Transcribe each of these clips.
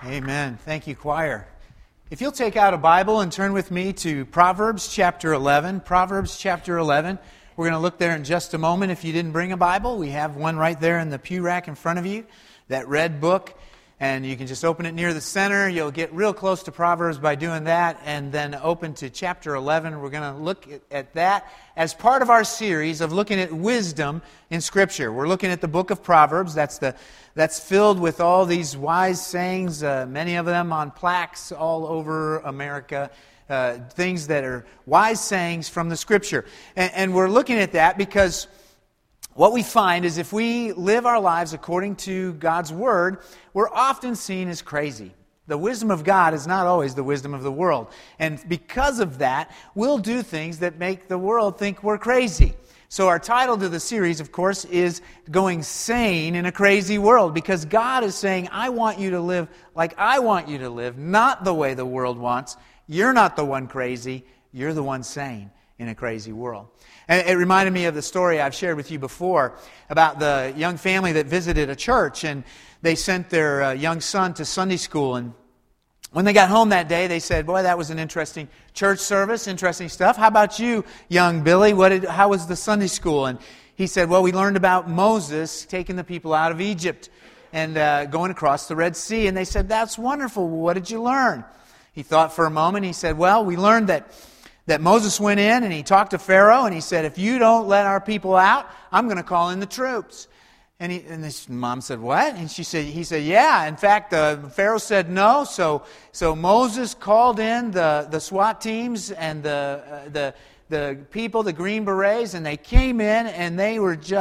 Amen. Thank you, choir. If you'll take out a Bible and turn with me to Proverbs chapter 11. Proverbs chapter 11. We're going to look there in just a moment. If you didn't bring a Bible, we have one right there in the pew rack in front of you, that red book. And you can just open it near the center. You'll get real close to Proverbs by doing that. And then open to chapter 11. We're going to look at that as part of our series of looking at wisdom in Scripture. We're looking at the book of Proverbs. That's filled with all these wise sayings, many of them on plaques all over America. Things that are wise sayings from the Scripture. And we're looking at that because what we find is if we live our lives according to God's Word, we're often seen as crazy. The wisdom of God is not always the wisdom of the world. And because of that, we'll do things that make the world think we're crazy. So our title to the series, of course, is Going Sane in a Crazy World. Because God is saying, I want you to live like I want you to live, not the way the world wants. You're not the one crazy. You're the one sane in a crazy world. And it reminded me of the story I've shared with you before about the young family that visited a church, and they sent their young son to Sunday school. And when they got home that day, they said, boy, that was an interesting church service, interesting stuff. How about you, young Billy? How was the Sunday school? And he said, well, we learned about Moses taking the people out of Egypt and going across the Red Sea. And they said, that's wonderful. Well, what did you learn? He thought for a moment. He said, well, we learned that Moses went in and he talked to Pharaoh and he said, if you don't let our people out, I'm going to call in the troops. And his mom said, what? And he said, yeah. In fact, Pharaoh said no. So Moses called in the SWAT teams and the people, the Green Berets, and they came in and they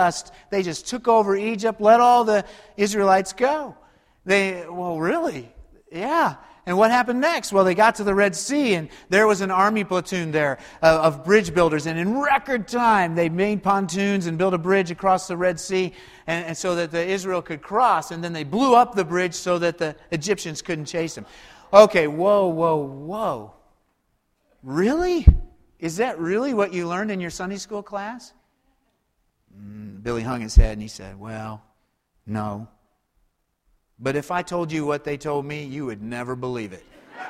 just took over Egypt, let all the Israelites go. Well, really? Yeah. And what happened next? Well, they got to the Red Sea, and there was an army platoon there of bridge builders. And in record time, they made pontoons and built a bridge across the Red Sea and so that the Israel could cross. And then they blew up the bridge so that the Egyptians couldn't chase them. Okay, whoa. Really? Is that really what you learned in your Sunday school class? Billy hung his head and he said, well, no. But if I told you what they told me, you would never believe it.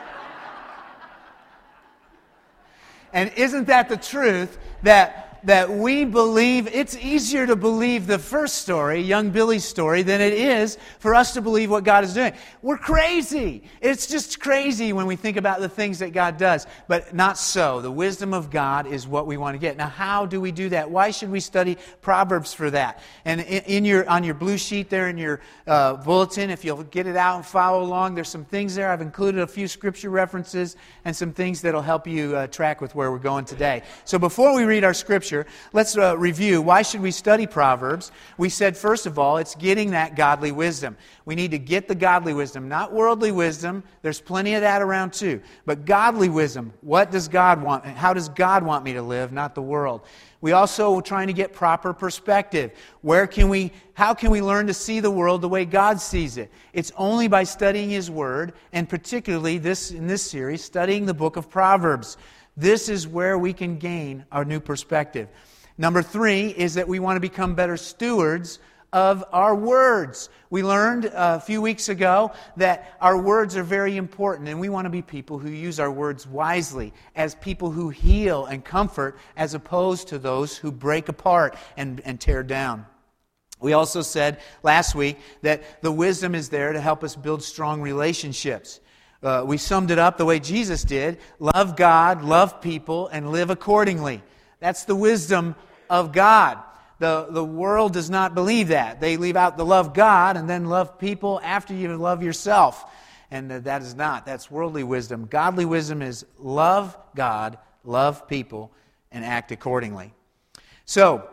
And isn't that the truth that we believe? It's easier to believe the first story, young Billy's story, than it is for us to believe what God is doing. We're crazy. It's just crazy when we think about the things that God does. But not so. The wisdom of God is what we want to get. Now, how do we do that? Why should we study Proverbs for that? And on your blue sheet there in your bulletin, if you'll get it out and follow along, there's some things there. I've included a few scripture references and some things that'll help you track with where we're going today. So before we read our scripture, let's review. Why should we study Proverbs? We said, first of all, it's getting that godly wisdom. We need to get the godly wisdom, not worldly wisdom. There's plenty of that around too. But godly wisdom. What does God want? How does God want me to live, not the world? We also are trying to get proper perspective. How can we learn to see the world the way God sees it? It's only by studying His Word, and particularly in this series, studying the book of Proverbs. This is where we can gain our new perspective. Number 3 is that we want to become better stewards of our words. We learned a few weeks ago that our words are very important, and we want to be people who use our words wisely, as people who heal and comfort, as opposed to those who break apart and tear down. We also said last week that the wisdom is there to help us build strong relationships. We summed it up the way Jesus did. Love God, love people, and live accordingly. That's the wisdom of God. The world does not believe that. They leave out the love God and then love people after you love yourself. And that is not. That's worldly wisdom. Godly wisdom is love God, love people, and act accordingly. So,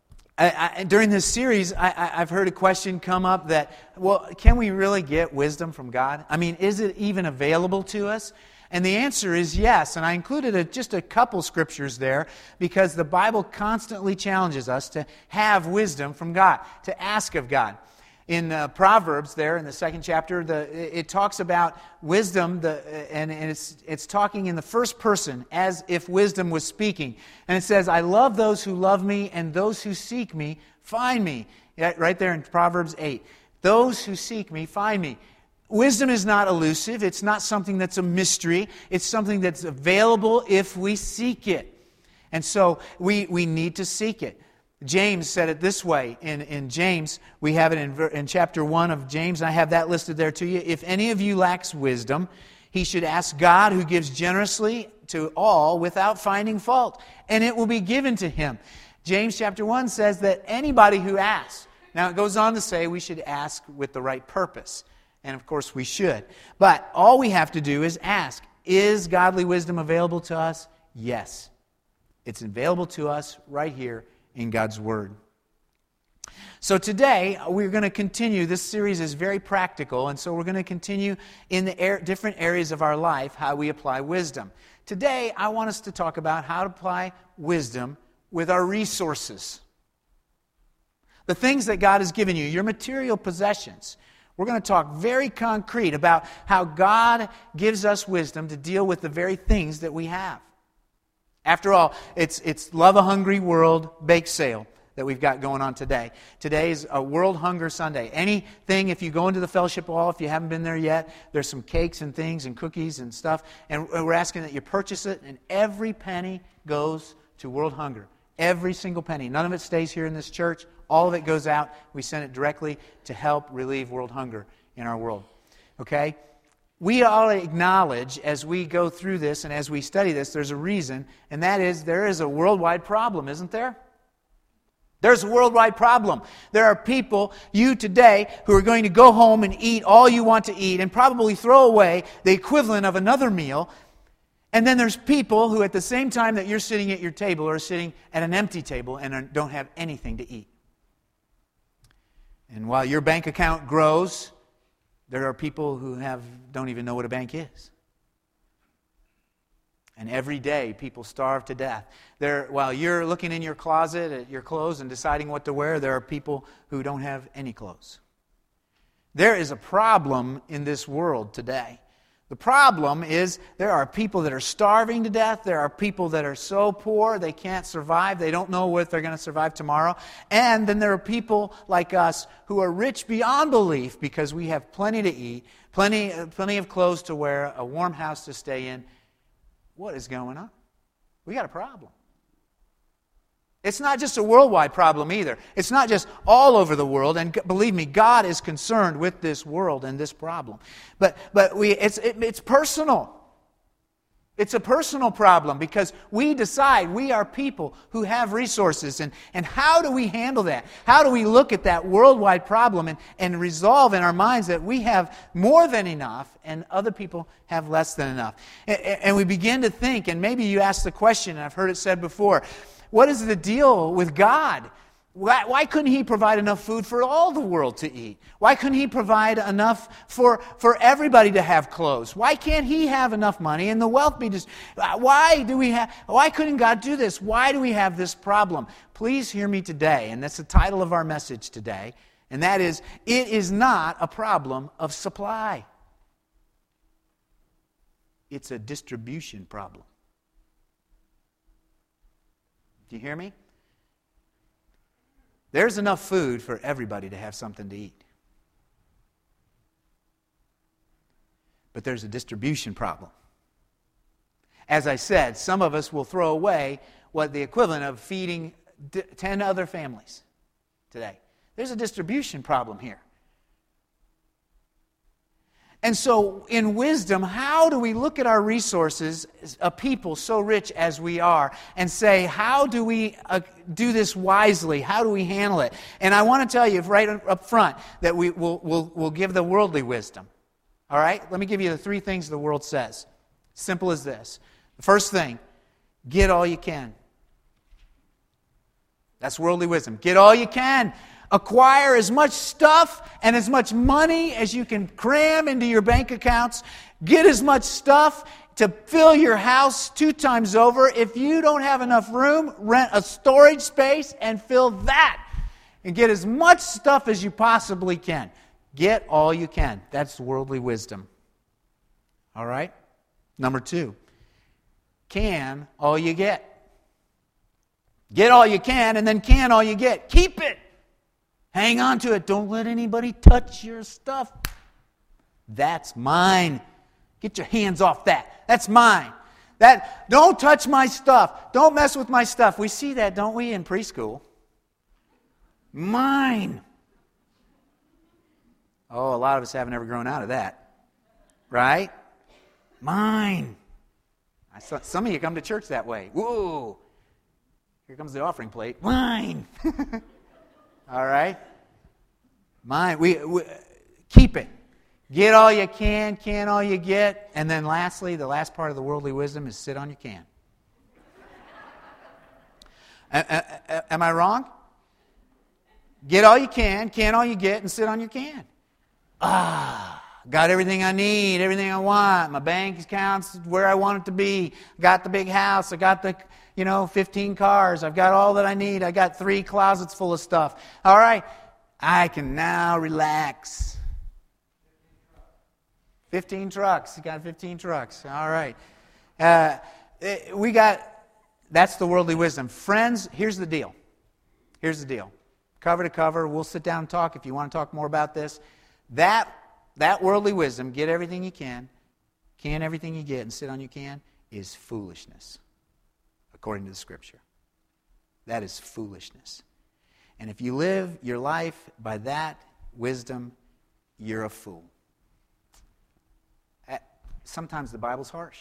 during this series, I've heard a question come up that, well, can we really get wisdom from God? I mean, is it even available to us? And the answer is yes. And I included just a couple scriptures there because the Bible constantly challenges us to have wisdom from God, to ask of God. In Proverbs there, in the 2nd chapter, it talks about wisdom, and it's talking in the first person as if wisdom was speaking. And it says, I love those who love me, and those who seek me find me. Right there in Proverbs 8. Those who seek me find me. Wisdom is not elusive. It's not something that's a mystery. It's something that's available if we seek it. And so we need to seek it. James said it this way. In James, we have it in chapter 1 of James. I have that listed there to you. If any of you lacks wisdom, he should ask God, who gives generously to all without finding fault, and it will be given to him. James chapter 1 says that anybody who asks. Now it goes on to say we should ask with the right purpose. And of course we should. But all we have to do is ask. Is godly wisdom available to us? Yes. It's available to us right here in God's Word. So today, we're going to continue. This series is very practical, and so we're going to continue in the different areas of our life how we apply wisdom. Today, I want us to talk about how to apply wisdom with our resources. The things that God has given you, your material possessions. We're going to talk very concrete about how God gives us wisdom to deal with the very things that we have. After all, it's Love a Hungry World bake sale that we've got going on today. Today is a World Hunger Sunday. Anything, if you go into the fellowship hall, if you haven't been there yet, there's some cakes and things and cookies and stuff. And we're asking that you purchase it, and every penny goes to World Hunger. Every single penny. None of it stays here in this church. All of it goes out. We send it directly to help relieve world hunger in our world. Okay? We all acknowledge as we go through this and as we study this, there's a reason, and that is there is a worldwide problem, isn't there? There's a worldwide problem. There are people, you today, who are going to go home and eat all you want to eat and probably throw away the equivalent of another meal. And then there's people who at the same time that you're sitting at your table are sitting at an empty table and don't have anything to eat. And while your bank account grows, there are people who don't even know what a bank is. And every day, people starve to death. While you're looking in your closet at your clothes and deciding what to wear, there are people who don't have any clothes. There is a problem in this world today. The problem is there are people that are starving to death. There are people that are so poor they can't survive. They don't know if they're going to survive tomorrow. And then there are people like us who are rich beyond belief because we have plenty to eat, plenty of clothes to wear, a warm house to stay in. What is going on? We got a problem. It's not just a worldwide problem either. It's not just all over the world. And believe me, God is concerned with this world and this problem. But it's personal. It's a personal problem because we decide we are people who have resources. And how do we handle that? How do we look at that worldwide problem and resolve in our minds that we have more than enough and other people have less than enough? And we begin to think, and maybe you ask the question, and I've heard it said before, what is the deal with God? Why couldn't He provide enough food for all the world to eat? Why couldn't He provide enough for everybody to have clothes? Why can't He have enough money and the wealth be just... Why couldn't God do this? Why do we have this problem? Please hear me today, and that's the title of our message today, and that is, it is not a problem of supply. It's a distribution problem. Do you hear me? There's enough food for everybody to have something to eat. But there's a distribution problem. As I said, some of us will throw away what the equivalent of feeding 10 other families today. There's a distribution problem here. And so, in wisdom, how do we look at our resources, a people so rich as we are, and say, how do we do this wisely? How do we handle it? And I want to tell you right up front that we'll give the worldly wisdom. All right? Let me give you the 3 things the world says. Simple as this. The first thing, get all you can. That's worldly wisdom. Get all you can. Acquire as much stuff and as much money as you can cram into your bank accounts. Get as much stuff to fill your house 2 times over. If you don't have enough room, rent a storage space and fill that. And get as much stuff as you possibly can. Get all you can. That's worldly wisdom. All right? Number 2. Can all you get. Get all you can and then can all you get. Keep it. Hang on to it. Don't let anybody touch your stuff. That's mine. Get your hands off that. That's mine. Don't touch my stuff. Don't mess with my stuff. We see that, don't we, in preschool? Mine. Oh, a lot of us haven't ever grown out of that. Right? Mine. Some of you come to church that way. Whoa. Here comes the offering plate. Mine. All right? Mine. We keep it. Get all you can all you get. And then lastly, the last part of the worldly wisdom is sit on your can. Am I wrong? Get all you can all you get, and sit on your can. Got everything I need, everything I want. My bank account's where I want it to be. Got the big house. I got the 15 cars. I've got all that I need. I got 3 closets full of stuff. All right, I can now relax. 15 trucks. You got 15 trucks. All right. That's the worldly wisdom. Friends, here's the deal. Here's the deal. Cover to cover, we'll sit down and talk if you want to talk more about this. That worldly wisdom, get everything you can everything you get, and sit on you can, is foolishness, according to the Scripture. That is foolishness. And if you live your life by that wisdom, you're a fool. Sometimes the Bible's harsh.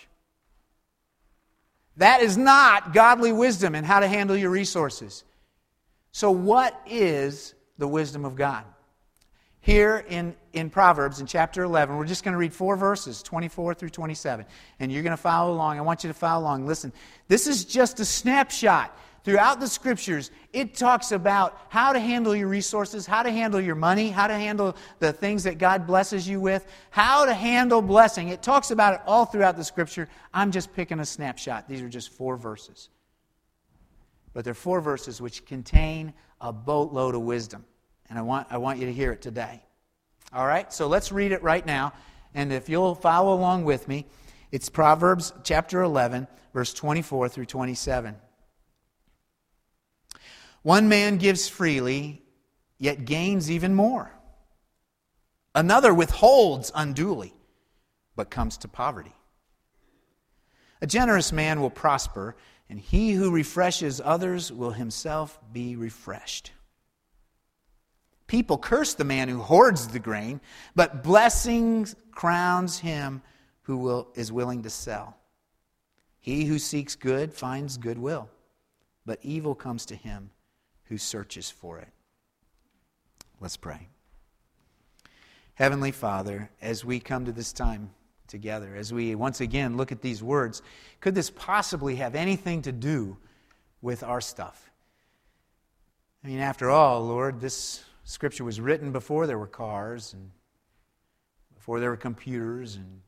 That is not godly wisdom in how to handle your resources. So what is the wisdom of God? Here in Proverbs, in chapter 11, we're just going to read 4 verses, 24 through 27. And you're going to follow along. I want you to follow along. Listen, this is just a snapshot. Throughout the Scriptures, it talks about how to handle your resources, how to handle your money, how to handle the things that God blesses you with, how to handle blessing. It talks about it all throughout the Scripture. I'm just picking a snapshot. These are just 4 verses. But they're 4 verses which contain a boatload of wisdom. And I want you to hear it today. All right? So let's read it right now. And if you'll follow along with me, it's Proverbs chapter 11, verse 24 through 27. One man gives freely, yet gains even more. Another withholds unduly, but comes to poverty. A generous man will prosper, and he who refreshes others will himself be refreshed. People curse the man who hoards the grain, but blessings crowns him who is willing to sell. He who seeks good finds goodwill, but evil comes to him who searches for it. Let's pray. Heavenly Father, as we come to this time together, as we once again look at these words, could this possibly have anything to do with our stuff? I mean, after all, Lord, this Scripture was written before there were cars, and before there were computers, and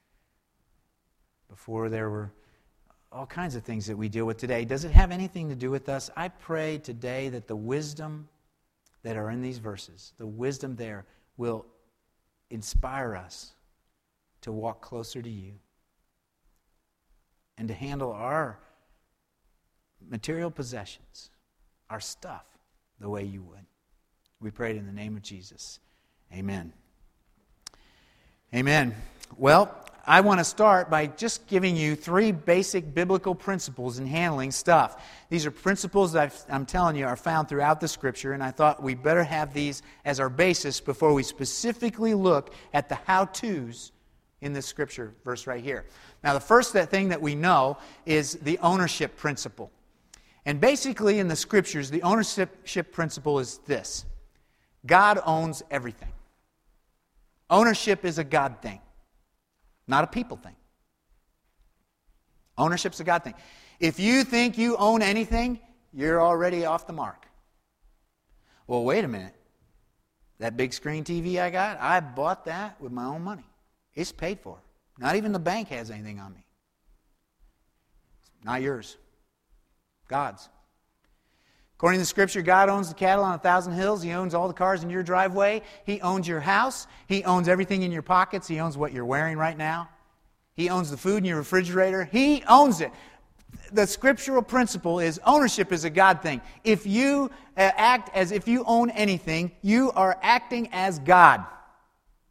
before there were all kinds of things that we deal with today. Does it have anything to do with us? I pray today that the wisdom that are in these verses, the wisdom there, will inspire us to walk closer to you and to handle our material possessions, our stuff, the way you would. We pray it in the name of Jesus. Amen. Amen. Well, I want to start by just giving you 3 basic biblical principles in handling stuff. These are principles that I'm telling you are found throughout the Scripture, and I thought we better have these as our basis before we specifically look at the how-tos in this Scripture verse right here. Now, the first thing that we know is the ownership principle. And basically in the Scriptures, the ownership principle is this: God owns everything. Ownership is a God thing, not a people thing. Ownership's a God thing. If you think you own anything, you're already off the mark. Well, wait a minute. That big screen TV I got, I bought that with my own money. It's paid for. Not even the bank has anything on me. It's not yours. God's. According to the Scripture, God owns the cattle on 1,000 hills. He owns all the cars in your driveway. He owns your house. He owns everything in your pockets. He owns what you're wearing right now. He owns the food in your refrigerator. He owns it. The scriptural principle is ownership is a God thing. If you act as if you own anything, you are acting as God.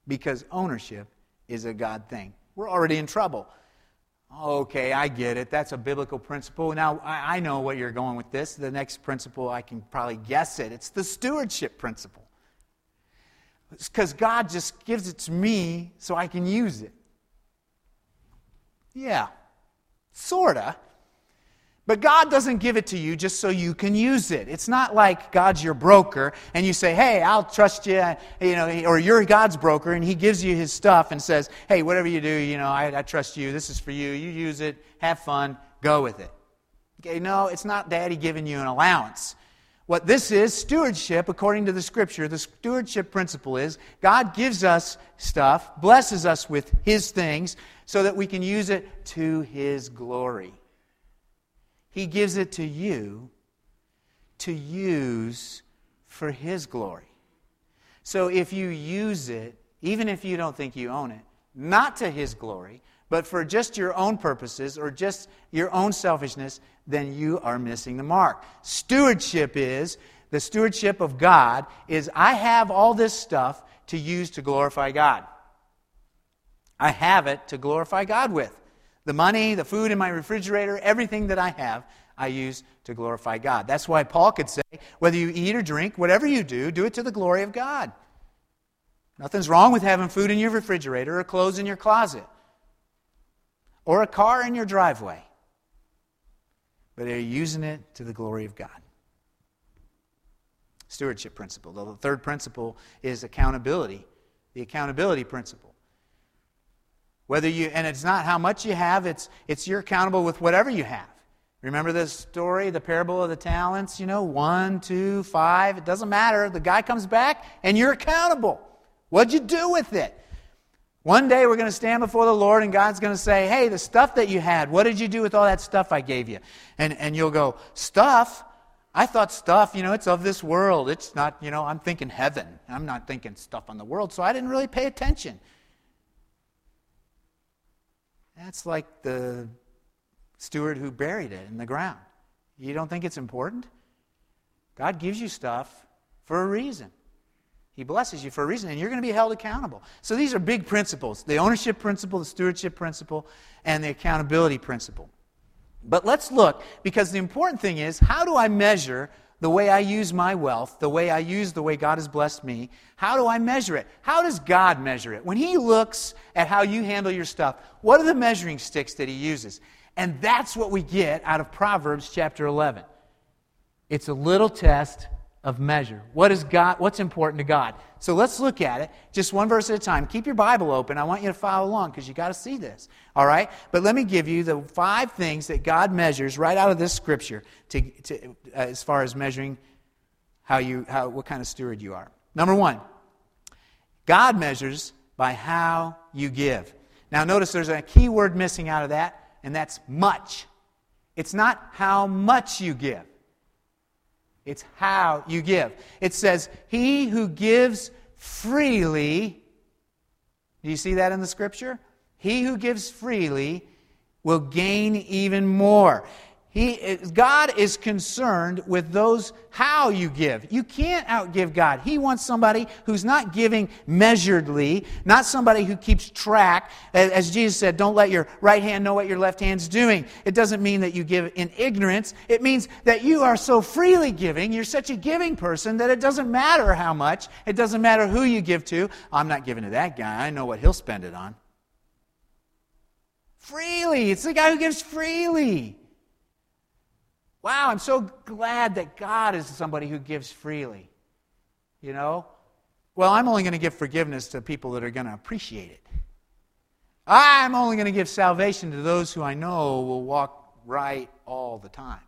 because ownership is a God thing. We're already in trouble. Okay, I get it. That's a biblical principle. Now, I know where you're going with this. The next principle, I can probably guess it. It's the stewardship principle. It's because God just gives it to me so I can use it. Yeah, sort of. But God doesn't give it to you just so you can use it. It's not like God's your broker and you say, hey, I'll trust you, or you're God's broker and He gives you His stuff and says, hey, whatever you do, I trust you. This is for you. You use it. Have fun. Go with it. Okay, no, it's not Daddy giving you an allowance. What this is, stewardship, according to the Scripture, the stewardship principle is God gives us stuff, blesses us with His things so that we can use it to His glory. He gives it to you to use for His glory. So if you use it, even if you don't think you own it, not to His glory, but for just your own purposes or just your own selfishness, then you are missing the mark. Stewardship the stewardship of God is I have all this stuff to use to glorify God. I have it to glorify God with. The money, the food in my refrigerator, everything that I have, I use to glorify God. That's why Paul could say, whether you eat or drink, whatever you do it to the glory of God. Nothing's wrong with having food in your refrigerator or clothes in your closet or a car in your driveway. But are you using it to the glory of God? Stewardship principle. The third principle is accountability. The accountability principle. And it's not how much you have, it's you're accountable with whatever you have. Remember this story, the parable of the talents, 1, 2, 5, it doesn't matter. The guy comes back and you're accountable. What'd you do with it? One day we're going to stand before the Lord and God's going to say, hey, the stuff that you had, what did you do with all that stuff I gave you? And you'll go, stuff? I thought stuff, it's of this world. It's not, I'm thinking heaven. I'm not thinking stuff on the world, so I didn't really pay attention. That's like the steward who buried it in the ground. You don't think it's important? God gives you stuff for a reason. He blesses you for a reason, and you're going to be held accountable. So these are big principles. The ownership principle, the stewardship principle, and the accountability principle. But let's look, because the important thing is, how do I measure the way I use my wealth, the way God has blessed me? How do I measure it? How does God measure it? When He looks at how you handle your stuff, what are the measuring sticks that He uses? And that's what we get out of Proverbs chapter 11. It's a little test of measure. What's important to God? So let's look at it, just one verse at a time. Keep your Bible open. I want you to follow along because you got to see this. All right? But let me give you the 5 things that God measures right out of this scripture as far as measuring what kind of steward you are. Number 1, God measures by how you give. Now notice there's a key word missing out of that, and that's much. It's not how much you give. It's how you give. It says, he who gives freely, do you see that in the scripture? He who gives freely will gain even more. God is concerned with those how you give. You can't outgive God. He wants somebody who's not giving measuredly, not somebody who keeps track. As Jesus said, don't let your right hand know what your left hand's doing. It doesn't mean that you give in ignorance. It means that you are so freely giving, you're such a giving person that it doesn't matter how much, it doesn't matter who you give to. I'm not giving to that guy. I know what he'll spend it on. Freely. It's the guy who gives freely. Wow, I'm so glad that God is somebody who gives freely. Well, I'm only going to give forgiveness to people that are going to appreciate it. I'm only going to give salvation to those who I know will walk right all the time.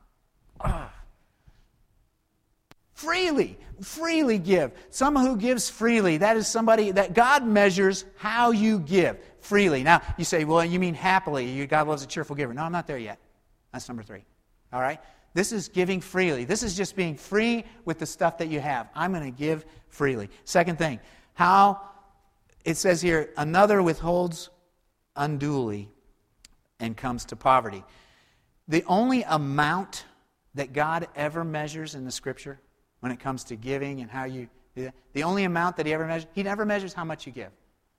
Freely give. Someone who gives freely, that is somebody that God measures how you give freely. Now, you say, well, you mean happily. God loves a cheerful giver. No, I'm not there yet. That's number 3. All right? This is giving freely. This is just being free with the stuff that you have. I'm going to give freely. Second thing, how it says here, another withholds unduly and comes to poverty. The only amount that God ever measures in the Scripture when it comes to giving and how you do that, the only amount that He ever measures, He never measures how much you give.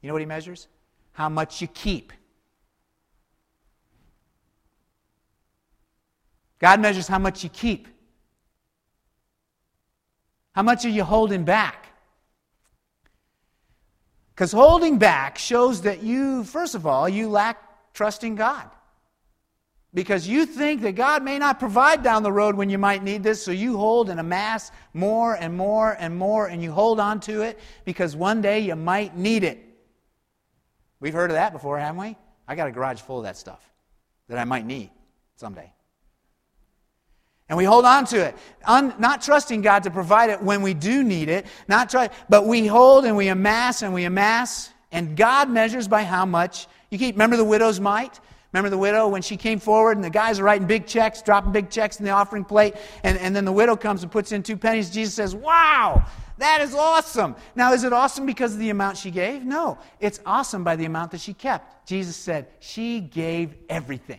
You know what He measures? How much you keep. God measures how much you keep. How much are you holding back? Because holding back shows that you, first of all, you lack trust in God. Because you think that God may not provide down the road when you might need this, so you hold and amass more and more and more, and you hold on to it because one day you might need it. We've heard of that before, haven't we? I got a garage full of that stuff that I might need someday. And we hold on to it, not trusting God to provide it when we do need it, but we hold and we amass, and God measures by how much you keep. Remember the widow's mite? Remember the widow when she came forward and the guys are writing big checks, dropping big checks in the offering plate, and then the widow comes and puts in 2 pennies. Jesus says, "Wow, that is awesome." Now, is it awesome because of the amount she gave? No, it's awesome by the amount that she kept. Jesus said she gave everything.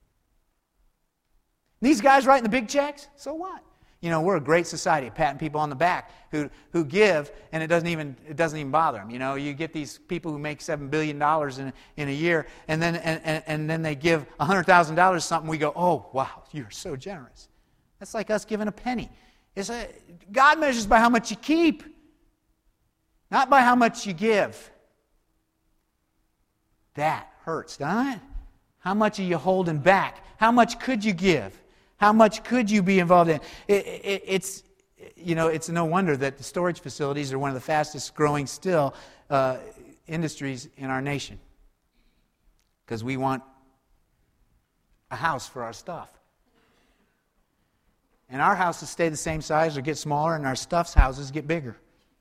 These guys writing the big checks, so what? You know, we're a great society, patting people on the back who give, and it doesn't even bother them. You know, you get these people who make $7 billion in a year, and then they give $100,000 something. We go, "Oh, wow, you're so generous." That's like us giving a penny. God measures by how much you keep, not by how much you give. That hurts, doesn't it? How much are you holding back? How much could you give? How much could you be involved in? It's no wonder that the storage facilities are one of the fastest growing still industries in our nation. Because we want a house for our stuff. And our houses stay the same size or get smaller, and our stuff's houses get bigger.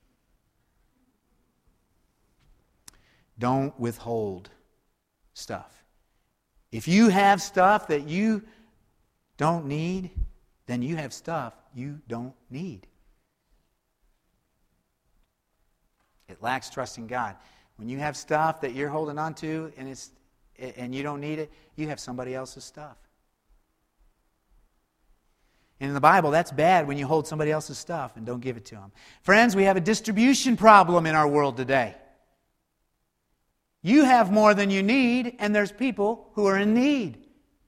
Don't withhold stuff. If you have stuff that you don't need, then you have stuff you don't need. It lacks trust in God. When you have stuff that you're holding on to and you don't need it, you have somebody else's stuff. And in the Bible, that's bad when you hold somebody else's stuff and don't give it to them. Friends, we have a distribution problem in our world today. You have more than you need, and there's people who are in need.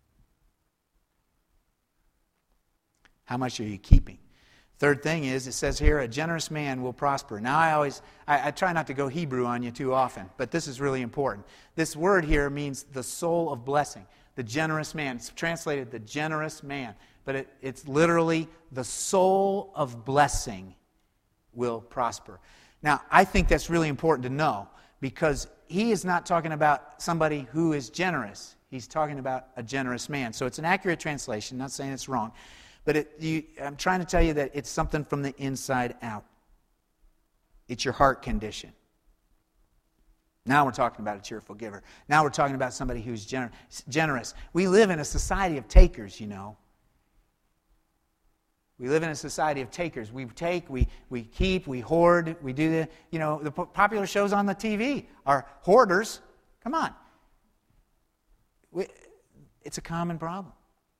How much are you keeping? Third thing is, it says here, a generous man will prosper. Now, I try not to go Hebrew on you too often, but this is really important. This word here means the soul of blessing. The generous man. It's translated the generous man. But it's literally the soul of blessing will prosper. Now, I think that's really important to know, because he is not talking about somebody who is generous. He's talking about a generous man. So it's an accurate translation, not saying it's wrong. But I'm trying to tell you that it's something from the inside out. It's your heart condition. Now we're talking about a cheerful giver. Now we're talking about somebody who's generous. We live in a society of takers, you know. We live in a society of takers. We take, we keep, we hoard, we do the popular shows on the TV are hoarders. Come on. It's a common problem.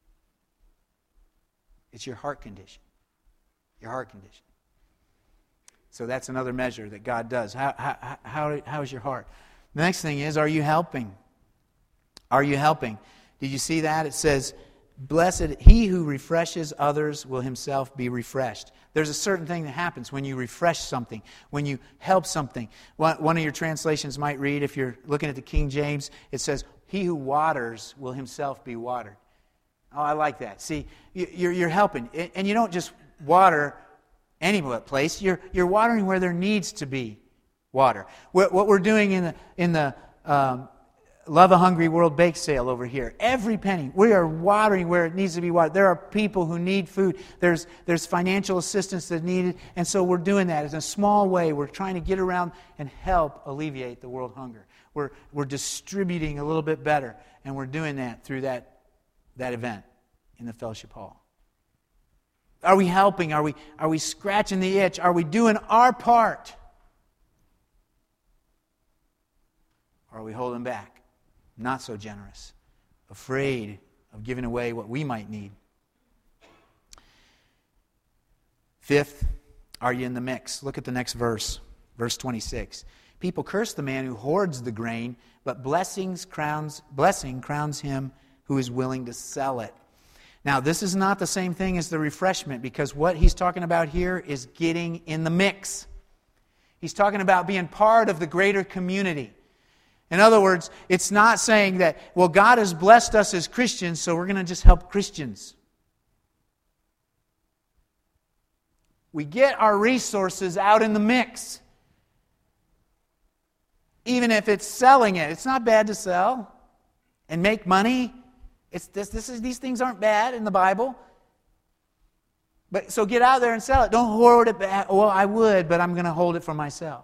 It's your heart condition. Your heart condition. So that's another measure that God does. How is your heart? The next thing is, are you helping? Are you helping? Did you see that? It says, "Blessed, he who refreshes others will himself be refreshed." There's a certain thing that happens when you refresh something, when you help something. One of your translations might read, if you're looking at the King James, it says, "He who waters will himself be watered." Oh, I like that. See, you're helping. And you don't just water any place. You're watering where there needs to be water. What we're doing in the Love a Hungry World Bake Sale over here. Every penny, we are watering where it needs to be watered. There are people who need food. There's financial assistance that's needed. And so we're doing that in a small way. We're trying to get around and help alleviate the world hunger. We're distributing a little bit better. And we're doing that through that event in the fellowship hall. Are we helping? Are we scratching the itch? Are we doing our part? Or are we holding back? Not so generous. Afraid of giving away what we might need. Fifth, are you in the mix? Look at the next verse. Verse 26. People curse the man who hoards the grain, but blessing crowns him who is willing to sell it. Now, this is not the same thing as the refreshment, because what he's talking about here is getting in the mix. He's talking about being part of the greater community. In other words, it's not saying that, well, God has blessed us as Christians, so we're going to just help Christians. We get our resources out in the mix. Even if it's selling it. It's not bad to sell and make money. These things aren't bad in the Bible. But so get out there and sell it. Don't hoard it back. Well, I would, but I'm going to hold it for myself.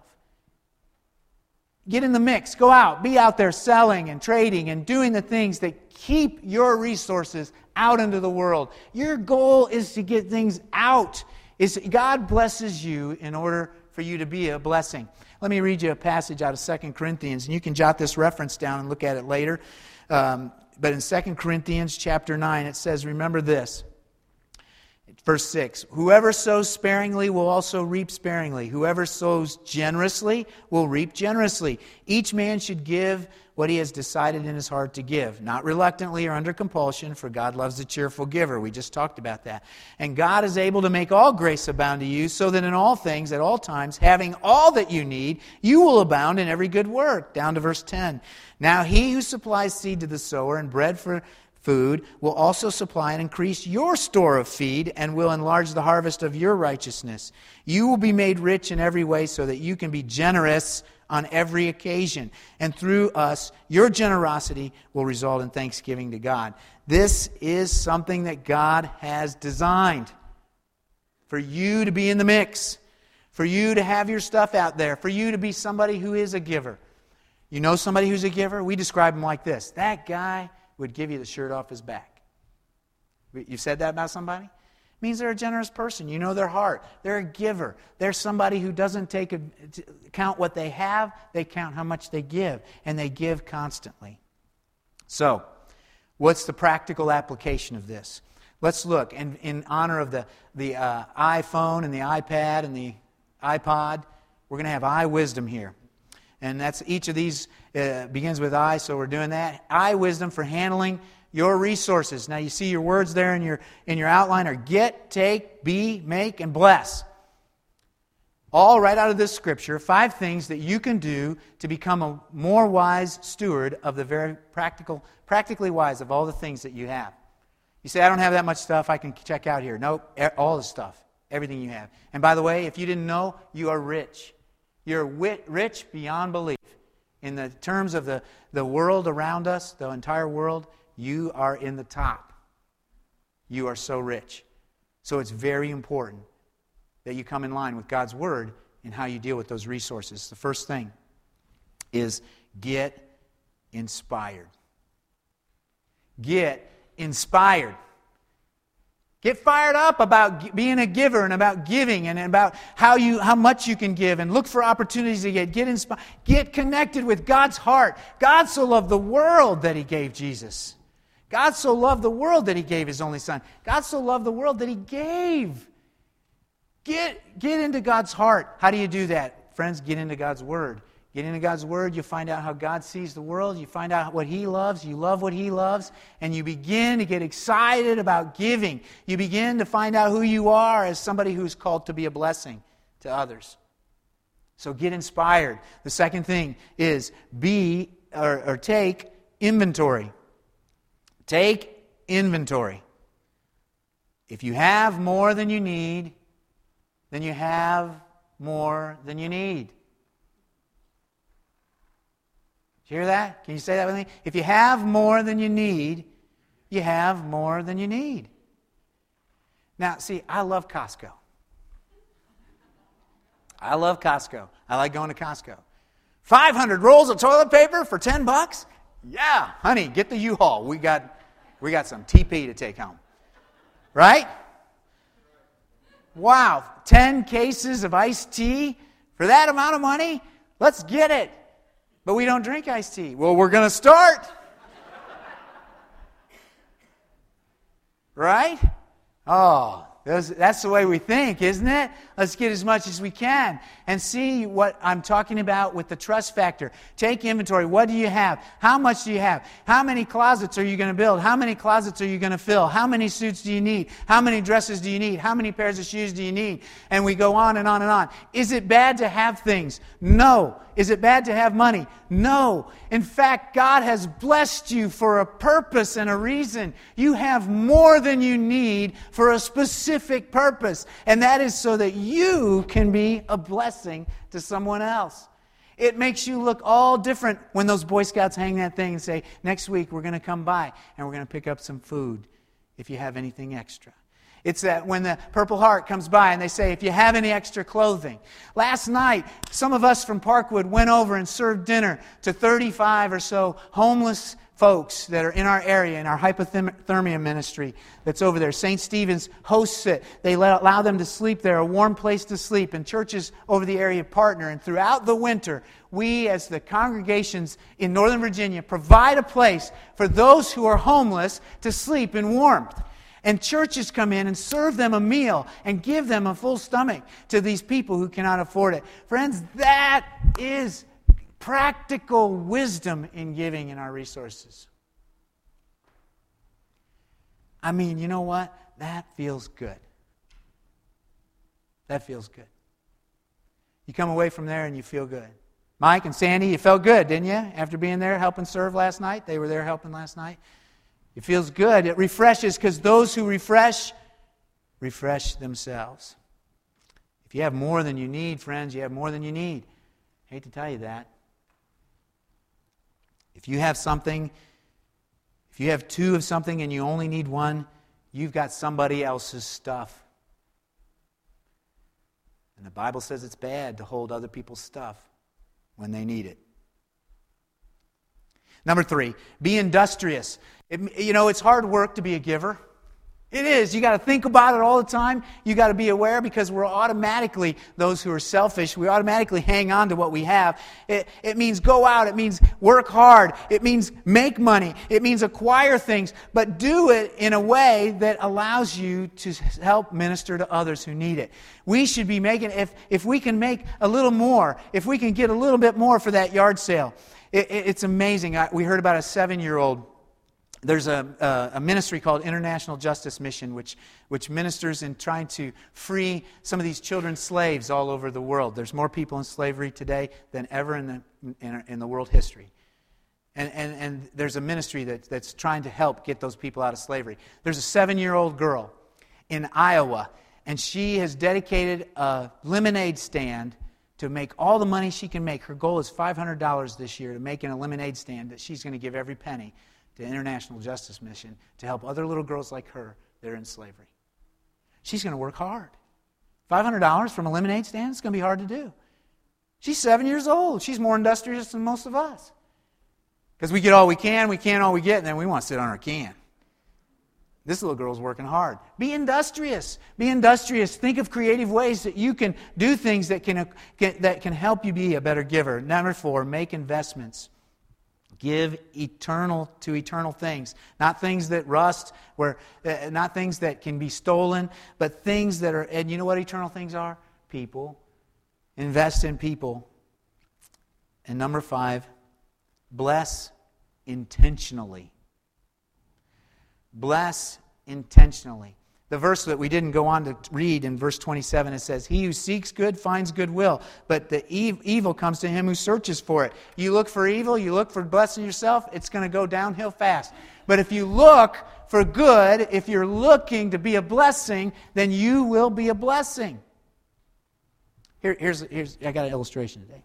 Get in the mix. Go out. Be out there selling and trading and doing the things that keep your resources out into the world. Your goal is to get things out. God blesses you in order for you to be a blessing. Let me read you a passage out of 2 Corinthians, and you can jot this reference down and look at it later. But in 2 Corinthians chapter 9, it says, remember this. Verse 6, whoever sows sparingly will also reap sparingly. Whoever sows generously will reap generously. Each man should give what he has decided in his heart to give, not reluctantly or under compulsion, for God loves a cheerful giver. We just talked about that. And God is able to make all grace abound to you, so that in all things, at all times, having all that you need, you will abound in every good work. Down to verse 10. Now he who supplies seed to the sower and bread for food will also supply and increase your store of feed and will enlarge the harvest of your righteousness. You will be made rich in every way so that you can be generous on every occasion. And through us, your generosity will result in thanksgiving to God. This is something that God has designed for you to be in the mix, for you to have your stuff out there, for you to be somebody who is a giver. You know somebody who's a giver? We describe them like this. That guy would give you the shirt off his back. You've said that about somebody? It means they're a generous person. You know their heart. They're a giver. They're somebody who doesn't count what they have. They count how much they give. And they give constantly. So, what's the practical application of this? Let's look. And in honor of the iPhone and the iPad and the iPod, we're going to have iWisdom here. And that's each of these begins with I, so we're doing that. iWisdom for handling your resources. Now you see your words there in your outline are get, take, be, make, and bless. All right out of this scripture, 5 things that you can do to become a more wise steward of the very practically wise of all the things that you have. You say, I don't have that much stuff, I can check out here. Nope, all the stuff, everything you have. And by the way, if you didn't know, you are rich. You're rich beyond belief. In the terms of the world around us, the entire world, you are in the top. You are so rich. So it's very important that you come in line with God's Word in how you deal with those resources. The first thing is get inspired. Get inspired. Get fired up about being a giver and about giving and about how much you can give, and look for opportunities to get inspired. Get connected with God's heart. God so loved the world that He gave Jesus. God so loved the world that He gave His only Son. God so loved the world that He gave. Get into God's heart. How do you do that? Friends, get into God's Word. Get into God's Word, you find out how God sees the world, you find out what He loves, you love what He loves, and you begin to get excited about giving. You begin to find out who you are as somebody who's called to be a blessing to others. So get inspired. The second thing is take inventory. Take inventory. If you have more than you need, then you have more than you need. Did you hear that? Can you say that with me? If you have more than you need, you have more than you need. Now, see, I love Costco. I love Costco. I like going to Costco. 500 rolls of toilet paper for $10? Yeah, honey, get the U-Haul. We got some TP to take home. Right? Wow, 10 cases of iced tea for that amount of money? Let's get it. But we don't drink iced tea. Well, we're going to start. Right? Oh, That's the way we think, isn't it? Let's get as much as we can. And see what I'm talking about with the trust factor. Take inventory. What do you have? How much do you have? How many closets are you going to build? How many closets are you going to fill? How many suits do you need? How many dresses do you need? How many pairs of shoes do you need? And we go on and on and on. Is it bad to have things? No. Is it bad to have money? No. In fact, God has blessed you for a purpose and a reason. You have more than you need for a specific purpose. And that is so that you can be a blessing to someone else. It makes you look all different when those Boy Scouts hang that thing and say, next week we're going to come by and we're going to pick up some food if you have anything extra. It's that when the Purple Heart comes by and they say, if you have any extra clothing. Last night, some of us from Parkwood went over and served dinner to 35 or so homeless folks that are in our area, in our hypothermia ministry that's over there. St. Stephen's hosts it. They allow them to sleep there, a warm place to sleep, and churches over the area partner. And throughout the winter, we as the congregations in Northern Virginia provide a place for those who are homeless to sleep in warmth. And churches come in and serve them a meal and give them a full stomach to these people who cannot afford it. Friends, that is practical wisdom in giving in our resources. I mean, you know what? That feels good. That feels good. You come away from there and you feel good. Mike and Sandy, you felt good, didn't you? After being there helping serve last night. They were there helping last night. It feels good. It refreshes because those who refresh themselves. If you have more than you need, friends, you have more than you need. I hate to tell you that. If you have something, if you have two of something and you only need one, you've got somebody else's stuff. And the Bible says it's bad to hold other people's stuff when they need it. Number 3, be industrious. It's hard work to be a giver. It is. You got to think about it all the time. You got to be aware because we're automatically, those who are selfish, we automatically hang on to what we have. It means go out. It means work hard. It means make money. It means acquire things. But do it in a way that allows you to help minister to others who need it. We should be making, if we can make a little more, if we can get a little bit more for that yard sale. It's amazing. We heard about a 7-year-old. There's a ministry called International Justice Mission, which ministers in trying to free some of these children slaves all over the world. There's more people in slavery today than ever in the world history. And there's a ministry that's trying to help get those people out of slavery. There's a 7-year-old girl in Iowa, and she has dedicated a lemonade stand to make all the money she can make. Her goal is $500 this year to make in a lemonade stand that she's going to give every penny to International Justice Mission to help other little girls like her that are in slavery. She's going to work hard. $500 from a lemonade stand, it's going to be hard to do. She's 7 years old. She's more industrious than most of us. Because we get all we can all we get, and then we want to sit on our can. This little girl's working hard. Be industrious. Be industrious. Think of creative ways that you can do things that can help you be a better giver. Number 4, make investments. Give eternal things. Not things that rust, not things that can be stolen, but things that are, and you know what eternal things are? People. Invest in people. And number 5, bless intentionally. Bless intentionally. The verse that we didn't go on to read in verse 27, it says, he who seeks good finds goodwill, but the evil comes to him who searches for it. You look for evil, you look for blessing yourself, it's going to go downhill fast. But if you look for good, if you're looking to be a blessing, then you will be a blessing. Here's I got an illustration today.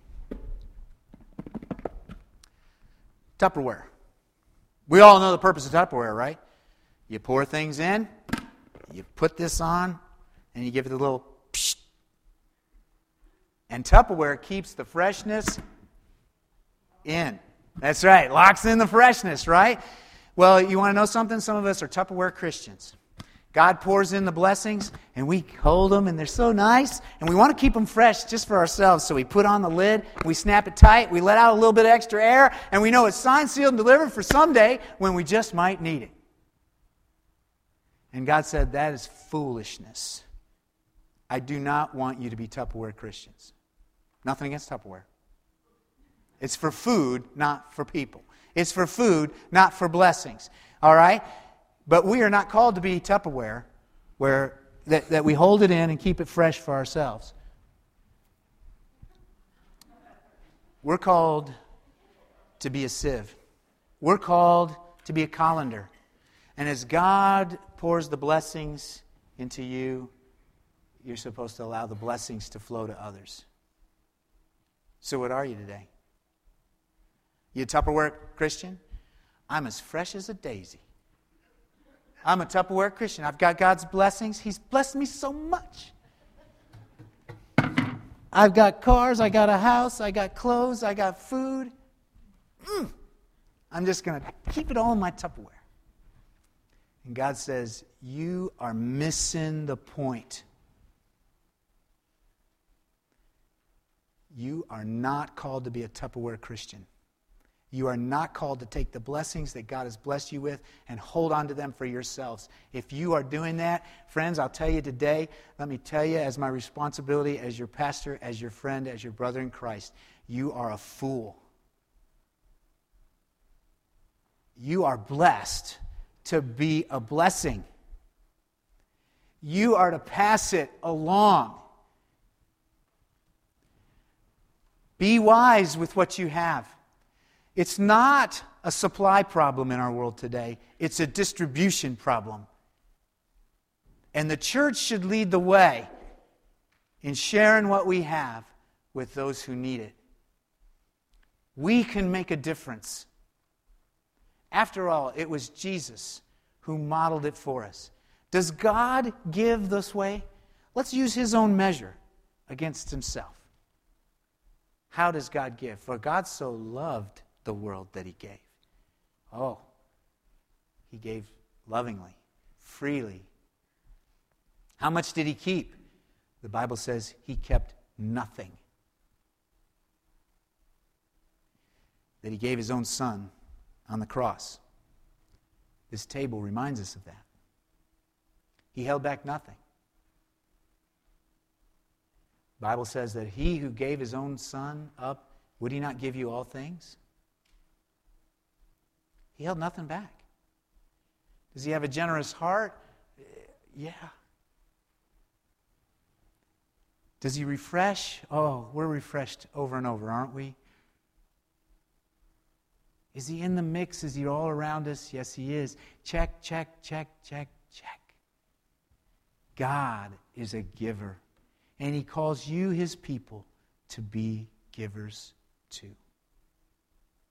Tupperware. We all know the purpose of Tupperware, right? You pour things in, you put this on, and you give it a little psh. And Tupperware keeps the freshness in. That's right, locks in the freshness, right? Well, you want to know something? Some of us are Tupperware Christians. God pours in the blessings, and we hold them, and they're so nice, and we want to keep them fresh just for ourselves. So we put on the lid, we snap it tight, we let out a little bit of extra air, and we know it's signed, sealed, and delivered for someday when we just might need it. And God said, that is foolishness. I do not want you to be Tupperware Christians. Nothing against Tupperware. It's for food, not for people. It's for food, not for blessings. All right? But we are not called to be Tupperware, that we hold it in and keep it fresh for ourselves. We're called to be a sieve. We're called to be a colander. And as God pours the blessings into you, you're supposed to allow the blessings to flow to others. So what are you today? You a Tupperware Christian? I'm as fresh as a daisy. I'm a Tupperware Christian. I've got God's blessings. He's blessed me so much. I've got cars, I got a house, I got clothes, I got food. I'm just going to keep it all in my Tupperware. And God says, you are missing the point. You are not called to be a Tupperware Christian. You are not called to take the blessings that God has blessed you with and hold on to them for yourselves. If you are doing that, friends, I'll tell you today, let me tell you as my responsibility as your pastor, as your friend, as your brother in Christ, you are a fool. You are blessed to be a blessing. You are to pass it along. Be wise with what you have. It's not a supply problem in our world today. It's a distribution problem. And the church should lead the way in sharing what we have with those who need it. We can make a difference. After all, it was Jesus who modeled it for us. Does God give this way? Let's use His own measure against Himself. How does God give? For God so loved the world that He gave. Oh, He gave lovingly, freely. How much did He keep? The Bible says He kept nothing. That He gave His own Son on the cross. This table reminds us of that. He held back nothing. The Bible says that He who gave His own Son up, would He not give you all things? He held nothing back. Does He have a generous heart? Yeah. Does He refresh? Oh, we're refreshed over and over, aren't we? Is He in the mix? Is He all around us? Yes, He is. Check, check, check, check, check. God is a giver. And He calls you, His people, to be givers too.